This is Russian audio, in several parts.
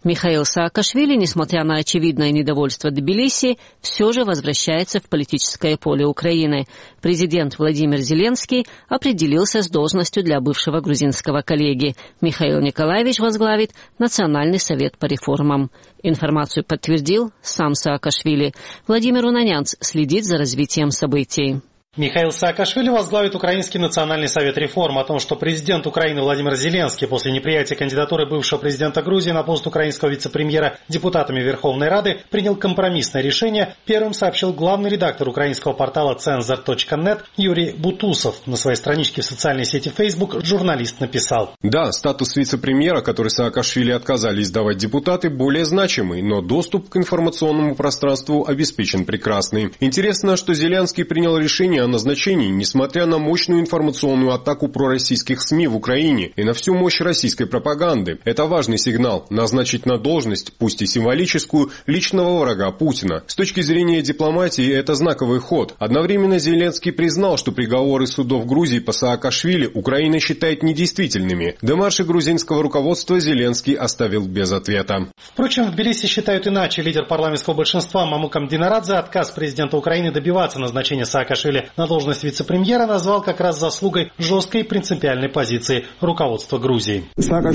Михаил Саакашвили, несмотря на очевидное недовольство Тбилиси, все же возвращается в политическое поле Украины. Президент Владимир Зеленский определился с должностью для бывшего грузинского коллеги. Михаил Николаевич возглавит Национальный совет по реформам. Информацию подтвердил сам Саакашвили. Владимир Унанянц следит за развитием событий. Михаил Саакашвили возглавит Украинский национальный совет реформ. О том, что президент Украины Владимир Зеленский после неприятия кандидатуры бывшего президента Грузии на пост украинского вице-премьера депутатами Верховной Рады принял компромиссное решение, первым сообщил главный редактор украинского портала Cenzor.net Юрий Бутусов. На своей страничке в социальной сети Facebook журналист написал: Да, статус вице-премьера, который Саакашвили отказались давать депутаты, более значимый, но доступ к информационному пространству обеспечен прекрасный. Интересно, что Зеленский принял решение о назначении, несмотря на мощную информационную атаку пророссийских СМИ в Украине и на всю мощь российской пропаганды. Это важный сигнал – назначить на должность, пусть и символическую, личного врага Путина. С точки зрения дипломатии это знаковый ход. Одновременно Зеленский признал, что приговоры судов Грузии по Саакашвили Украина считает недействительными. Демарши грузинского руководства Зеленский оставил без ответа. Впрочем, в Тбилиси считают иначе. Лидер парламентского большинства Мамукам Динарадзе отказ президента Украины добиваться назначения Саакашвили на должность вице-премьера назвал как раз заслугой жесткой принципиальной позиции руководства Грузии.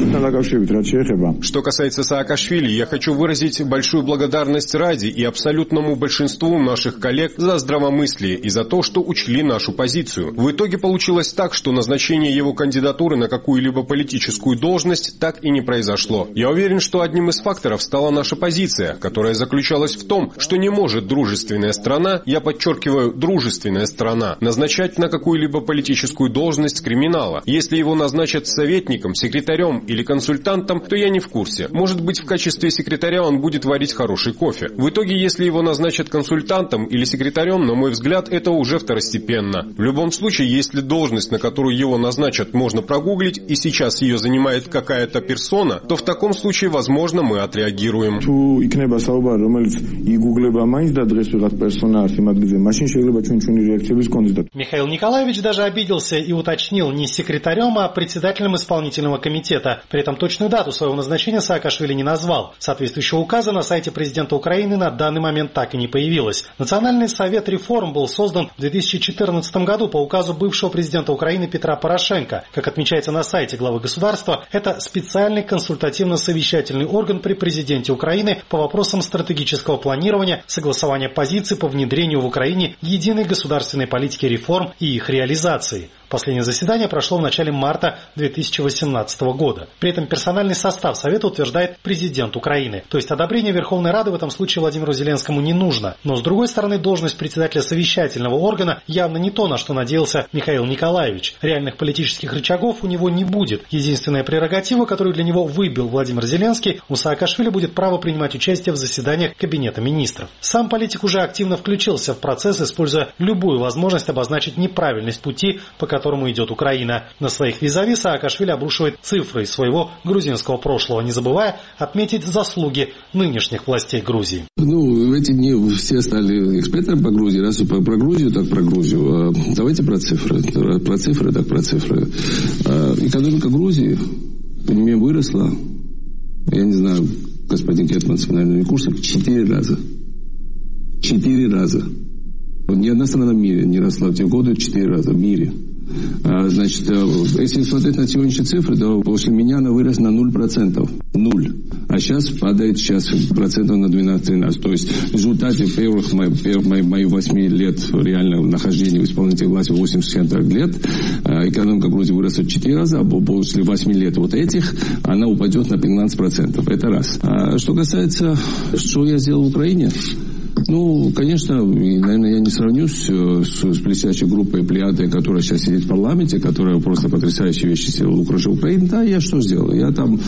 Что касается Саакашвили, я хочу выразить большую благодарность Раде и абсолютному большинству наших коллег за здравомыслие и за то, что учли нашу позицию. В итоге получилось так, что назначение его кандидатуры на какую-либо политическую должность так и не произошло. Я уверен, что одним из факторов стала наша позиция, которая заключалась в том, что не может дружественная страна, я подчеркиваю, дружественная страна, назначать на какую-либо политическую должность криминала. Если его назначат советником, секретарем или консультантом, то я не в курсе. Может быть, в качестве секретаря он будет варить хороший кофе. В итоге, если его назначат консультантом или секретарем, на мой взгляд, это уже второстепенно. В любом случае, если должность, на которую его назначат, можно прогуглить, и сейчас ее занимает какая-то персона, то в таком случае, возможно, мы отреагируем. Михаил Николаевич даже обиделся и уточнил: не секретарем, а председателем исполнительного комитета. При этом точную дату своего назначения Саакашвили не назвал. Соответствующего указа на сайте президента Украины на данный момент так и не появилось. Национальный совет реформ был создан в 2014 году по указу бывшего президента Украины Петра Порошенко. Как отмечается на сайте главы государства, это специальный консультативно-совещательный орган при президенте Украины по вопросам стратегического планирования, согласования позиций по внедрению в Украине единой государственной политики реформ и их реализации. Последнее заседание прошло в начале марта 2018 года. При этом персональный состав Совета утверждает президент Украины. То есть одобрение Верховной Рады в этом случае Владимиру Зеленскому не нужно. Но с другой стороны, должность председателя совещательного органа явно не то, на что надеялся Михаил Николаевич. Реальных политических рычагов у него не будет. Единственная прерогатива, которую для него выбил Владимир Зеленский, у Саакашвили будет право принимать участие в заседаниях Кабинета министров. Сам политик уже активно включился в процесс, используя любую возможность обозначить неправильность пути, по которому идет Украина. На своих визави Саакашвили обрушивает цифры из своего грузинского прошлого, не забывая отметить заслуги нынешних властей Грузии. В эти дни все стали экспертами по Грузии. Раз про Грузию, так про Грузию. Давайте про цифры. Про цифры, так про цифры. Экономика Грузии, понимаем, выросла. Я не знаю, господин Кетманцев, наверное, не в курсе, 4 раза. 4 раза. Ни одна страна в мире не росла в те годы 4 раза в мире. Значит, если смотреть на сегодняшние цифры, то после меня она выросла на 0%. 0. А сейчас падает процентов на 12-13. То есть в результате первых моих 8 лет реального нахождения в исполнительной власти, 80 лет, экономика Грузии выросла в 4 раза, а после 8 лет вот этих она упадет на 15%. Это раз. А что касается, что я сделал в Украине, конечно, наверное, я не сравнюсь с блестящей группой Плеяды, которая сейчас сидит в парламенте, которая просто потрясающие вещи сделала в Украине. Да, я что сделал? Я там,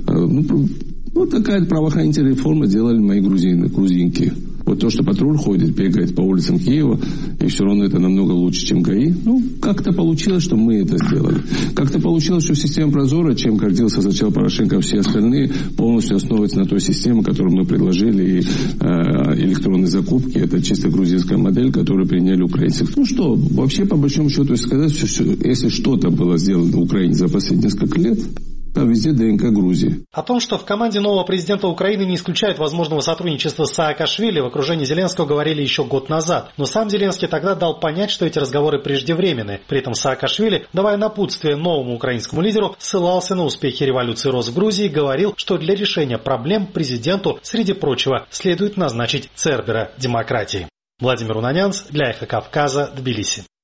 такая правоохранительная реформа делали мои грузинки. Вот то, что патруль ходит, бегает по улицам Киева, и все равно это намного лучше, чем ГАИ. Как-то получилось, что мы это сделали. Как-то получилось, что система Прозора, чем гордился сначала Порошенко, все остальные, полностью основывается на той системе, которую мы предложили, и электронные закупки. Это чисто грузинская модель, которую приняли украинцы. Вообще, по большому счету, сказать, что если что-то было сделано в Украине за последние несколько лет, Там везде ДНК Грузии. О том, что в команде нового президента Украины не исключают возможного сотрудничества с Саакашвили, в окружении Зеленского говорили еще год назад. Но сам Зеленский тогда дал понять, что эти разговоры преждевременны. При этом Саакашвили, давая напутствие новому украинскому лидеру, ссылался на успехи революции роз в Грузии и говорил, что для решения проблем президенту, среди прочего, следует назначить Цербера демократии. Владимир Унанянц для Эхо Кавказа, Тбилиси.